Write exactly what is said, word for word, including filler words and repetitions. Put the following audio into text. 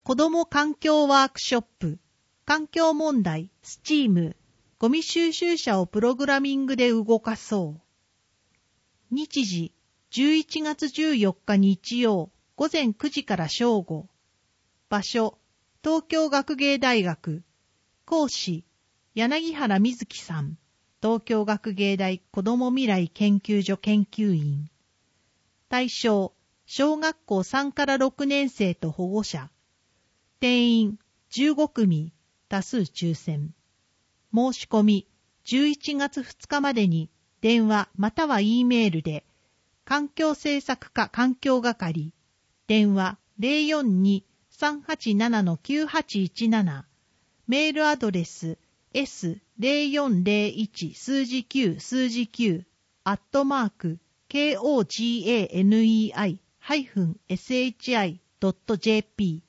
子ども環境ワークショップ、環境問題、スチーム、ゴミ収集車をプログラミングで動かそう。日時、じゅういちがつじゅうよっか日曜、午前くじから正午。場所、東京学芸大学。講師、柳原瑞希さん。東京学芸大子ども未来研究所研究員。対象、小学校さんからろくねん生と保護者。定員、じゅうごくみ、多数抽選。申し込み、じゅういちがつふつかまでに電話または E メールで、環境政策課環境係、電話 ゼロよんに さんはちなな きゅうはちいちなな、メールアドレス エスゼロよんゼロいち 数字きゅう数字きゅうアットマーク コガネイ シーエイチアイ ドット ジェーピー